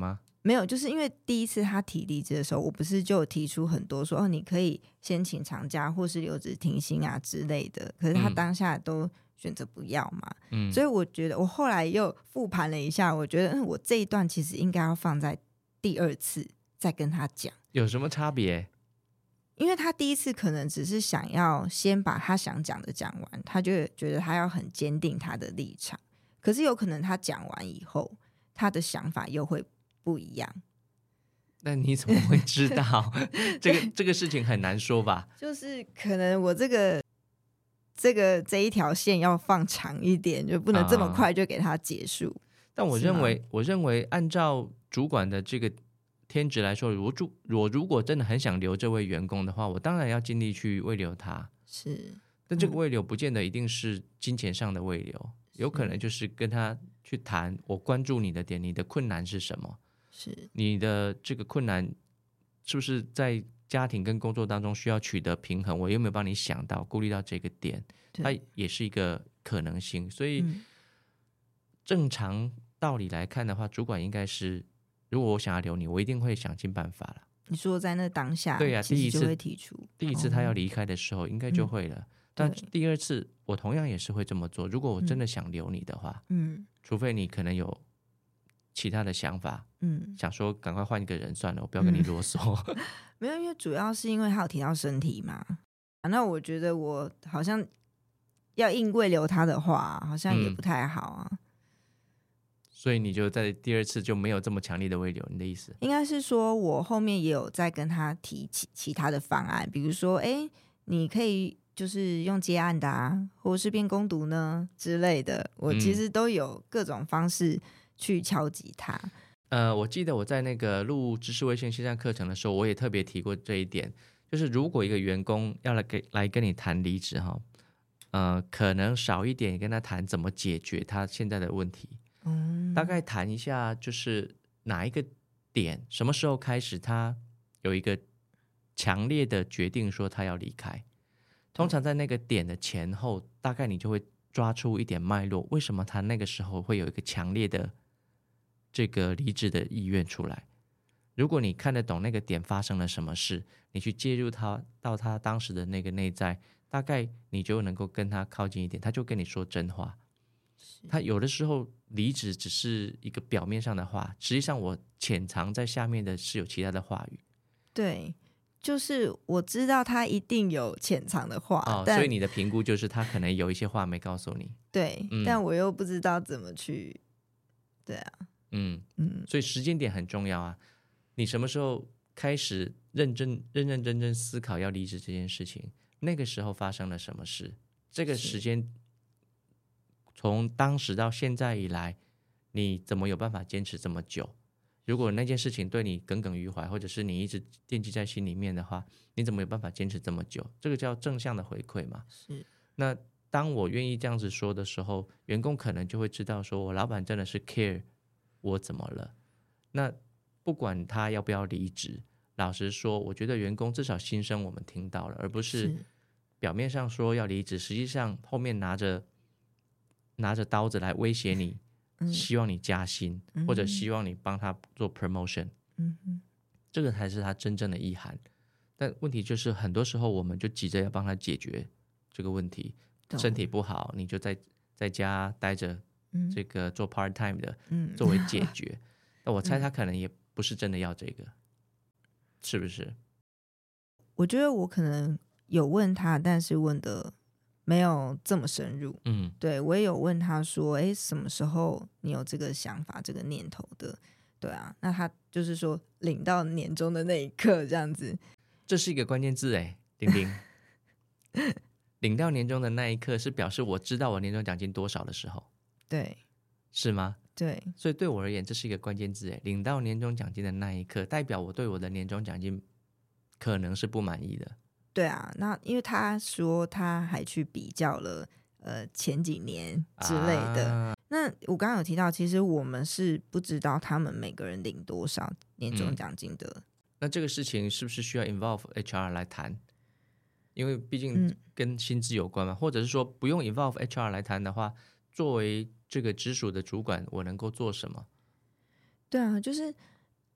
没有，就是因为第一次他提离职的时候，我不是就有提出很多说你可以先请长假或是留职停薪啊之类的，可是他当下都选择不要嘛。所以我觉得我后来又复盘了一下，我觉得我这一段其实应该要放在第二次再跟他讲。 有什么差别？ 因为他第一次可能只是想要先把他想讲的讲完，他就觉得他要很坚定他的立场，可是有可能他讲完以后他的想法又会不一样。 那你怎么会知道？这个事情很难说吧？ 就是可能我这一条线要放长一点，就不能这么快就给他结束。 但我认为按照主管的这个天职来说，我如果真的很想留这位员工的话，我当然要尽力去慰留他。 是， 但这个慰留不见得一定是金钱上的慰留，有可能就是跟他去谈，我关注你的点，你的困难是什么？ 是你的这个困难是不是在家庭跟工作当中需要取得平衡？我有没有帮你想到、顾虑到这个点？它也是一个可能性。所以正常道理来看的话，主管应该是，如果我想要留你，我一定会想尽办法了。 你说在那当下， 对啊， 其实就会提出。 第一次他要离开的时候，应该就会了。但第二次我同样也是会这么做。如果我真的想留你的话，除非你可能有其他的想法，想说赶快换一个人算了，我不要跟你啰嗦。 没有，因为主要是因为他有提到身体嘛。那我觉得我好像要硬慰留他的话，好像也不太好啊。 所以你就在第二次就没有这么强烈的慰留，你的意思？ 应该是说我后面也有在跟他提其他的方案，比如说，你可以就是用接案的啊，或者是变工读呢之类的。我其实都有各种方式去敲击他。 我记得我在那个录知识卫星线上课程的时候，我也特别提过这一点，就是如果一个员工要来跟你谈离职哈，可能少一点跟他谈怎么解决他现在的问题。大概谈一下，就是哪一个点，什么时候开始，他有一个强烈的决定说他要离开。通常在那个点的前后，大概你就会抓出一点脉络，为什么他那个时候会有一个强烈的这个离职的意愿出来。如果你看得懂那个点发生了什么事，你去介入到他当时的那个内在，大概你就能够跟他靠近一点，他就跟你说真话。他有的时候离职只是一个表面上的话，实际上我潜藏在下面的是有其他的话语。 对，就是我知道他一定有潜藏的话，但所以你的评估就是他可能有一些话没告诉你。 对，但我又不知道怎么去。对啊， 所以时间点很重要啊。你什么时候开始认真思考要离职这件事情？那个时候发生了什么事？这个时间从当时到现在以来，你怎么有办法坚持这么久？如果那件事情对你耿耿于怀，或者是你一直惦记在心里面的话，你怎么有办法坚持这么久？这个叫正向的回馈嘛。 是。 那当我愿意这样子说的时候，员工可能就会知道说，我老板真的是 care 我怎么了。那不管他要不要离职，老实说，我觉得员工至少心声我们听到了，而不是表面上说要离职，实际上后面拿着刀子来威胁你，希望你加薪，或者希望你帮他做 promotion，这个才是他真正的意涵。但问题就是很多时候我们就急着要帮他解决这个问题，身体不好你就在家待着，这个做 part time 的，作为解决。那我猜他可能也不是真的要这个，是不是？ 我觉得我可能有问他，但是问的没有这么深入。对，我也有问他说，什么时候你有这个想法、这个念头的？对啊，那他就是说领到年终的那一刻这样子。 这是一个关键字丁丁。领到年终的那一刻是表示我知道我年终奖金多少的时候。 对， 是吗？ 对， 所以对我而言这是一个关键字领到年终奖金的那一刻，代表我对我的年终奖金可能是不满意的。 对啊，那因为他说他还去比较了前几年之类的。那我刚刚有提到，其实我们是不知道他们每个人领多少年终奖金的。 那这个事情是不是需要 involve HR 来谈？因为毕竟跟薪资有关嘛，或者是说不用 involve HR 来谈的话，作为这个直属的主管，我能够做什么？ 对啊，就是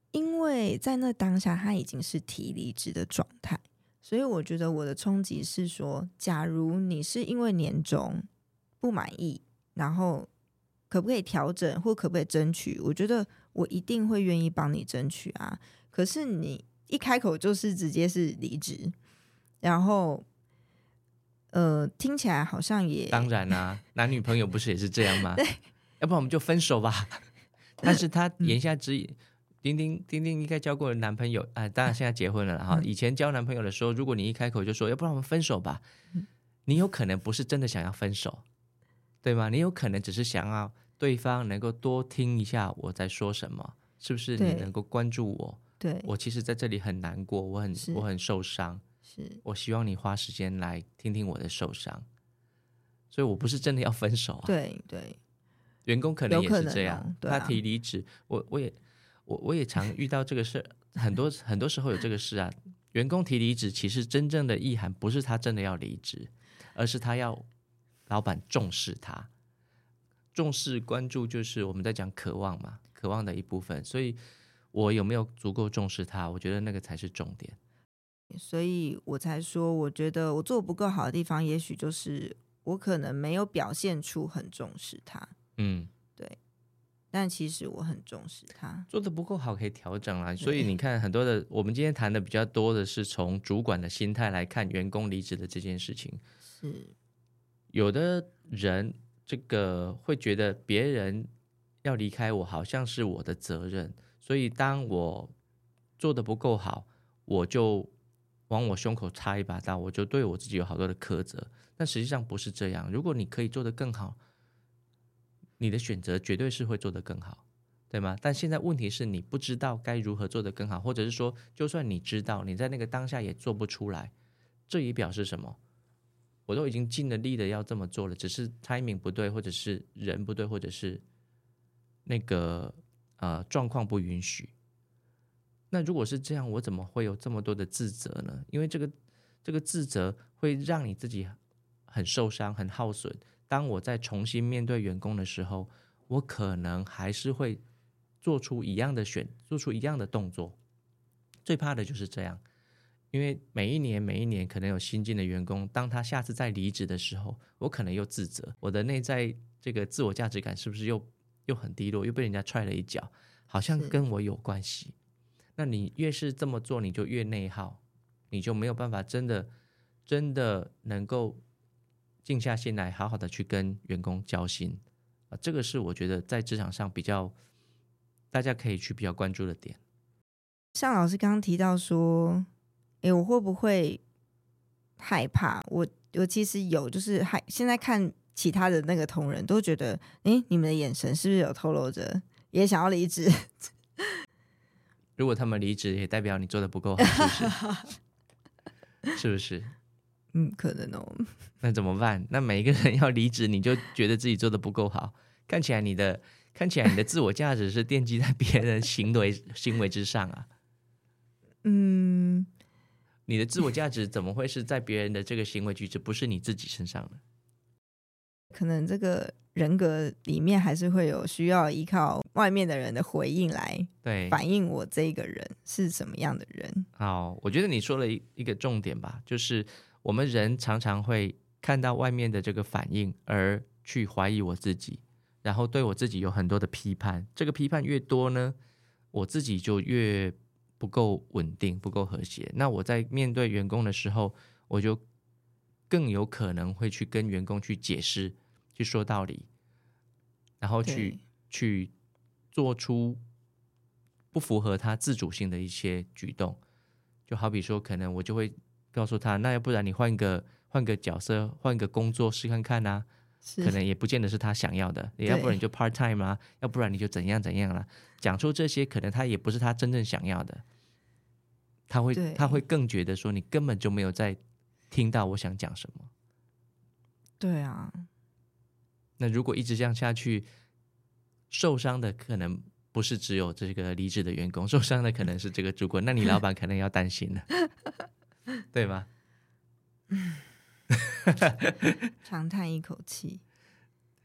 因为在那当下他已经是提离职的状态，所以我觉得我的冲击是说，假如你是因为年终不满意，然后可不可以调整或可不可以争取，我觉得我一定会愿意帮你争取啊。可是你一开口就是直接是离职，然后听起来好像也当然啊，男女朋友不是也是这样吗？要不然我们就分手吧。但是他言下之意，丁丁应该交过男朋友，当然现在结婚了哈。以前交男朋友的时候，如果你一开口就说要不然我们分手吧，你有可能不是真的想要分手，对吗？你有可能只是想要对方能够多听一下我在说什么，是不是？你能够关注我， 对， 我其实在这里很难过，我很受伤， 是我希望你花时间来听听我的受伤，所以我不是真的要分手啊。 对对， 员工可能也是这样， 对啊， 他提离职，我也常遇到这个事，很多时候有这个事啊。员工提离职，其实真正的意涵不是他真的要离职，而是他要老板重视他，重视关注，就是我们在讲渴望嘛，渴望的一部分。所以我有没有足够重视他，我觉得那个才是重点。 所以我才说，我觉得我做不够好的地方，也许就是我可能没有表现出很重视他，对，但其实我很重视他， 做得不够好可以调整啦。所以你看，很多的我们今天谈的比较多的是从主管的心态来看员工离职的这件事情。 是有的人这个会觉得别人要离开我好像是我的责任，所以当我做得不够好，我就往我胸口插一把刀，我就对我自己有好多的苛责。但实际上不是这样，如果你可以做得更好，你的选择绝对是会做得更好，对吗？但现在问题是你不知道该如何做得更好，或者是说就算你知道，你在那个当下也做不出来，这也表示什么？我都已经尽了力的要这么做了，只是 timing 不对，或者是人不对，或者是那个状况不允许。那如果是这样，我怎么会有这么多的自责呢？因为这个自责会让你自己很受伤、很耗损。当我再重新面对员工的时候，我可能还是会做出一样的动作。最怕的就是这样。因为每一年可能有新进的员工，当他下次再离职的时候，我可能又自责，我的内在这个自我价值感是不是又很低落，又被人家踹了一脚，好像跟我有关系。那你越是这么做，你就越内耗，你就没有办法真的能够静下心来，好好的去跟员工交心这个是我觉得在职场上比较大家可以去比较关注的点。 像老师刚刚提到说，我会不会害怕？我其实有，就是现在看其他的那个同仁都觉得，你们的眼神是不是有透露着也想要离职？ 如果他们离职，也代表你做的不够好，是不是？是不是？ 可能哦。 那怎么办？那每一个人要离职，你就觉得自己做的不够好，看起来你的自我价值是奠基在别人行为之上啊。你的自我价值怎么会是在别人的这个行为举止，不是你自己身上呢？ 可能这个人格里面还是会有需要依靠外面的人的回应来反映我这个人是什么样的人。 好，我觉得你说了一个重点吧，就是我们人常常会看到外面的这个反应而去怀疑我自己，然后对我自己有很多的批判。这个批判越多呢，我自己就越不够稳定，不够和谐。那我在面对员工的时候，我就更有可能会去跟员工去解释，去说道理，然后去做出不符合他自主性的一些举动。就好比说，可能我就会告诉他，那要不然你换个角色，换个工作试看看啊。可能也不见得是他想要的，要不然你就 part time 啊，要不然你就怎样啦。讲出这些，可能他也不是他真正想要的，他会更觉得说你根本就没有在听到我想讲什么。 对啊， 那如果一直这样下去，受伤的可能不是只有这个离职的员工，受伤的可能是这个主管，那你老板可能要担心了，对吗？ 长叹一口气。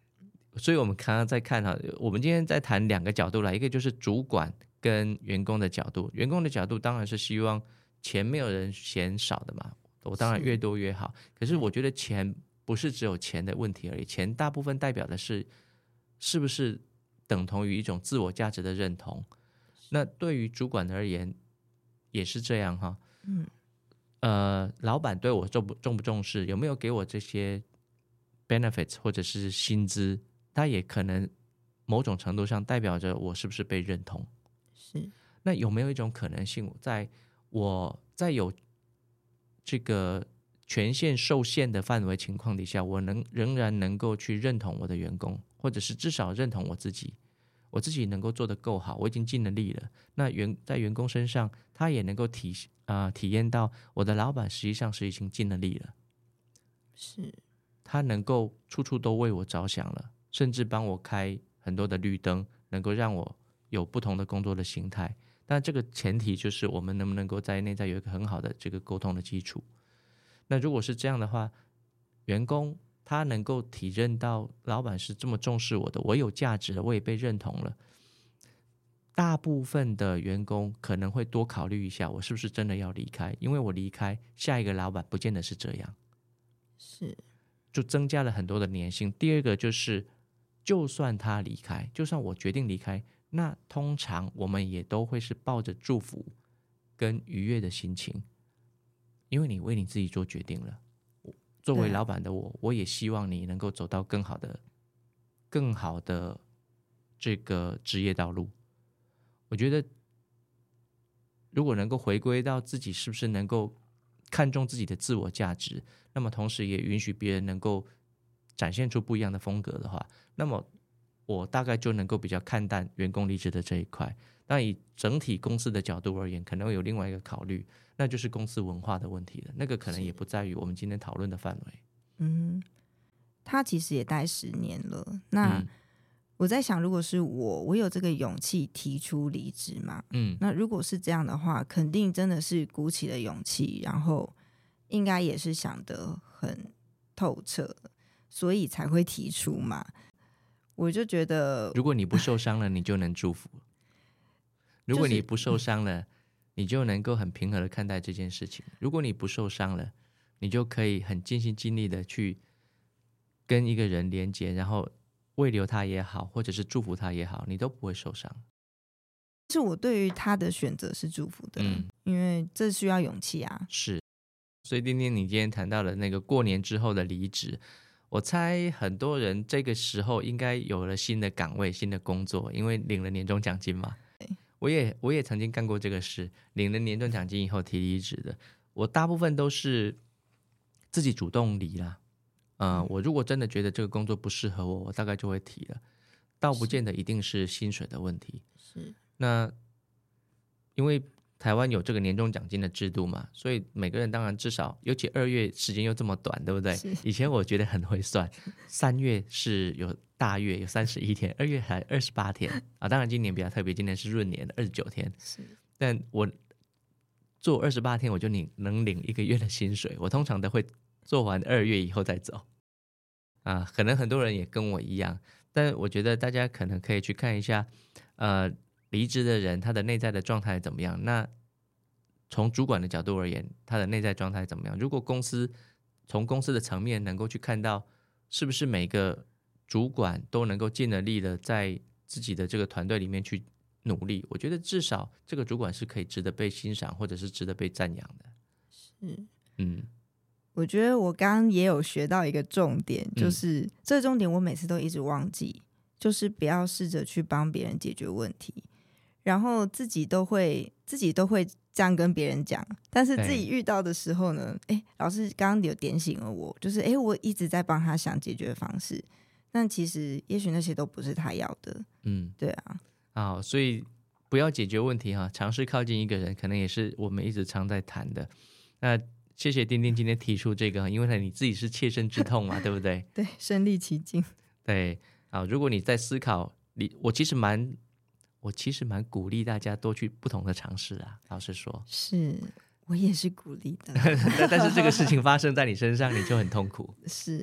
所以我们刚刚在看我们今天在谈2个角度啦，一个就是主管跟员工的角度。员工的角度当然是希望钱没有人嫌少的嘛，我当然越多越好。可是我觉得钱不是只有钱的问题而已，钱大部分代表的是不是等同于一种自我价值的认同。那对于主管而言也是这样哈。老板对我重不重视，有没有给我这些 benefits 或者是薪资，它也可能某种程度上代表着我是不是被认同。 是。 那有没有一种可能性，在我在有这个权限受限的范围情况底下，我仍然能够去认同我的员工，或者是至少认同我自己能够做得够好，我已经尽了力了。那在员工身上，他也能够体验到我的老板实际上是已经尽了力了， 是他能够处处都为我着想了，甚至帮我开很多的绿灯，能够让我有不同的工作的形态。但这个前提就是我们能不能够在内在有一个很好的这个沟通的基础。那如果是这样的话，员工他能够体认到老板是这么重视我的，我有价值了，我也被认同了，大部分的员工可能会多考虑一下，我是不是真的要离开，因为我离开，下一个老板不见得是这样， 是， 就增加了很多的粘性。第二个就是，就算他离开，就算我决定离开，那通常我们也都会是抱着祝福跟愉悦的心情，因为你为你自己做决定了。作为老板的我也希望你能够走到更好的这个职业道路。我觉得如果能够回归到自己是不是能够看重自己的自我价值，那么同时也允许别人能够展现出不一样的风格的话，那么我大概就能够比较看淡员工离职的这一块。但以整体公司的角度而言，可能会有另外一个考虑，那就是公司文化的问题了。那个可能也不在于我们今天讨论的范围。 他其实也待10年了。那我在想，如果是我有这个勇气提出离职嘛？那如果是这样的话，肯定真的是鼓起了勇气，然后应该也是想得很透彻，所以才会提出嘛。我就觉得， 如果你不受伤了，你就能祝福；如果你不受伤了，你就能够很平和的看待这件事情；如果你不受伤了，你就可以很尽心尽力的去跟一个人连接，然后慰留他也好，或者是祝福他也好，你都不会受伤。 是我对于他的选择是祝福的，因为这需要勇气啊。 是，所以丁丁，你今天谈到了那个过年之后的离职，我猜很多人这个时候应该有了新的岗位、新的工作，因为领了年终奖金嘛。我也曾经干过这个事，领了年终奖金以后提离职的。我大部分都是自己主动离啦。我如果真的觉得这个工作不适合我，我大概就会提了，倒不见得一定是薪水的问题。 是， 那因为台湾有这个年终奖金的制度嘛，所以每个人当然至少，尤其2月时间又这么短，对不对？以前我觉得很会算，3月是有大月，有31天，2月还28天啊。当然今年比较特别，今年是闰年29天，但我做28天我就能领1个月的薪水。我通常都会做完2月以后再走啊。可能很多人也跟我一样，但我觉得大家可能可以去看一下，离职的人他的内在的状态怎么样。那从主管的角度而言，他的内在状态怎么样？如果从公司的层面能够去看到，是不是每个主管都能够尽了力的在自己的这个团队里面去努力，我觉得至少这个主管是可以值得被欣赏，或者是值得被赞扬的。 是，我觉得我刚刚也有学到一个重点，就是这个重点我每次都一直忘记，就是不要试着去帮别人解决问题，然后自己都会这样跟别人讲，但是自己遇到的时候呢，老师刚刚有点醒了我，就是我一直在帮他想解决方式，但其实也许那些都不是他要的。对啊。 所以不要解决问题哈，尝试靠近一个人，可能也是我们一直常在谈的。那谢谢丁丁今天提出这个，因为你自己是切身之痛嘛，对不对？ 对，身历其境。 对，如果你在思考，我其实蛮鼓励大家多去不同的尝试啊。老实说， 是我也是鼓励的， 但是这个事情发生在你身上，你就很痛苦。 是，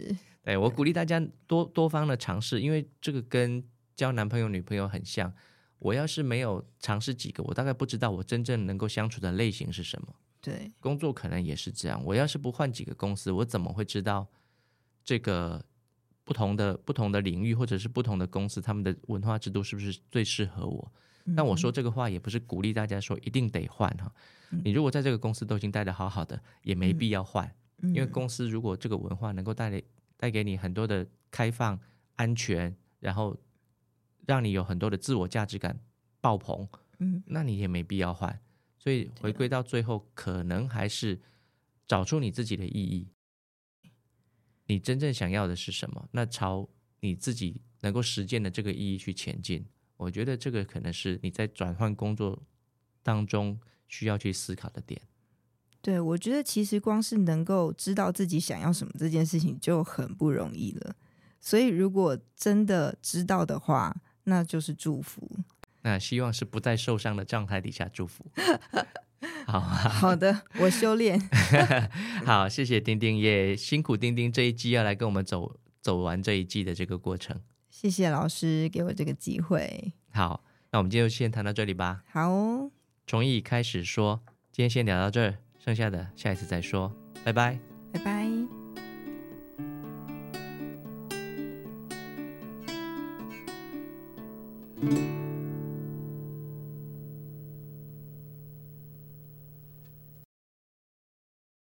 对，我鼓励大家多方的尝试，因为这个跟交男朋友女朋友很像。我要是没有尝试几个，我大概不知道我真正能够相处的类型是什么。 对， 工作可能也是这样，我要是不换几个公司，我怎么会知道这个不同的领域或者是不同的公司，他们的文化制度是不是最适合我？但我说这个话也不是鼓励大家说一定得换哈。你如果在这个公司都已经待得好好的，也没必要换，因为公司如果这个文化能够带给你很多的开放、安全，然后让你有很多的自我价值感爆棚，那你也没必要换。所以回归到最后，可能还是找出你自己的意义，你真正想要的是什么，那朝你自己能够实践的这个意义去前进。我觉得这个可能是你在转换工作当中需要去思考的点。 对，我觉得其实光是能够知道自己想要什么这件事情就很不容易了，所以如果真的知道的话，那就是祝福。 那希望是不再受伤的状态底下祝福。好啊， 好的，我修炼。 好，谢谢丁丁，也辛苦丁丁这一季要来跟我们走完这一季的这个过程。 谢谢老师给我这个机会。 好，那我们今天就先谈到这里吧。 好哦， 从一开始说，今天先聊到这儿，剩下的下一次再说，拜拜。 拜拜。